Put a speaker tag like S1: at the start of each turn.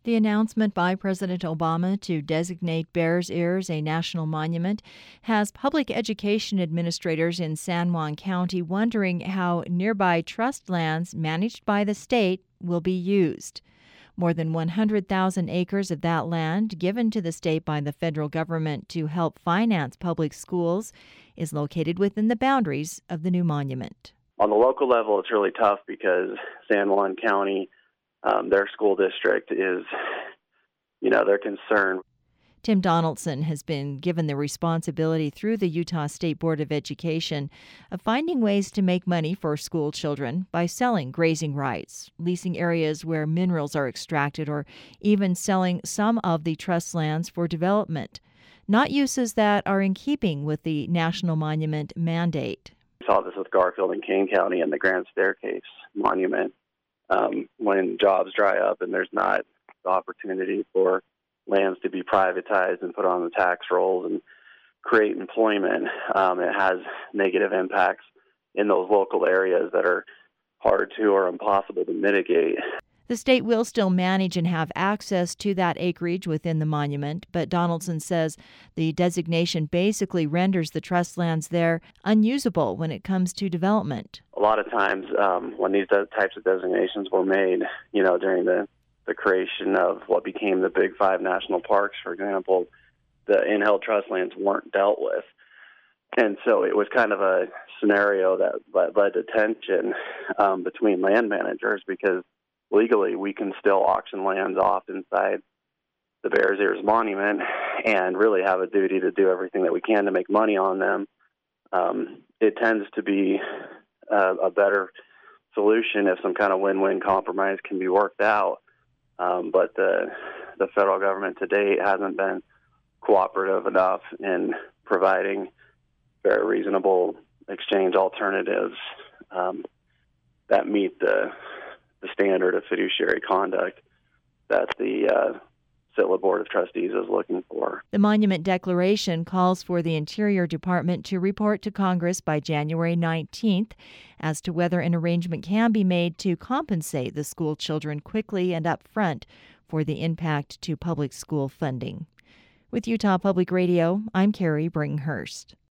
S1: The announcement by President Obama to designate Bears Ears a national monument has public education administrators in San Juan County wondering how nearby trust lands managed by the state will be used. More than 100,000 acres of that land, given to the state by the federal government to help finance public schools, is located within the boundaries of the new monument.
S2: On the local level, it's really tough because San Juan County, their school district is, they're concerned.
S1: Tim Donaldson has been given the responsibility through the Utah State Board of Education of finding ways to make money for school children by selling grazing rights, leasing areas where minerals are extracted, or even selling some of the trust lands for development, not uses that are in keeping with the National Monument mandate.
S2: We saw this with Garfield and Kane County and the Grand Staircase Monument. When jobs dry up and there's not the opportunity for lands to be privatized and put on the tax rolls and create employment, it has negative impacts in those local areas that are hard to or impossible to mitigate.
S1: The state will still manage and have access to that acreage within the monument, but Donaldson says the designation basically renders the trust lands there unusable when it comes to development.
S2: A lot of times when these types of designations were made, during the creation of what became the Big Five national parks, for example, the in-held trust lands weren't dealt with. And so it was kind of a scenario that led to tension between land managers, because legally we can still auction lands off inside the Bears Ears Monument and really have a duty to do everything that we can to make money on them. It tends to be a better solution if some kind of win-win compromise can be worked out. But the federal government to date hasn't been cooperative enough in providing very reasonable exchange alternatives that meet the standard of fiduciary conduct that the Sitla Board of Trustees is looking for.
S1: The Monument Declaration calls for the Interior Department to report to Congress by January 19th as to whether an arrangement can be made to compensate the school children quickly and up front for the impact to public school funding. With Utah Public Radio, I'm Carrie Bringhurst.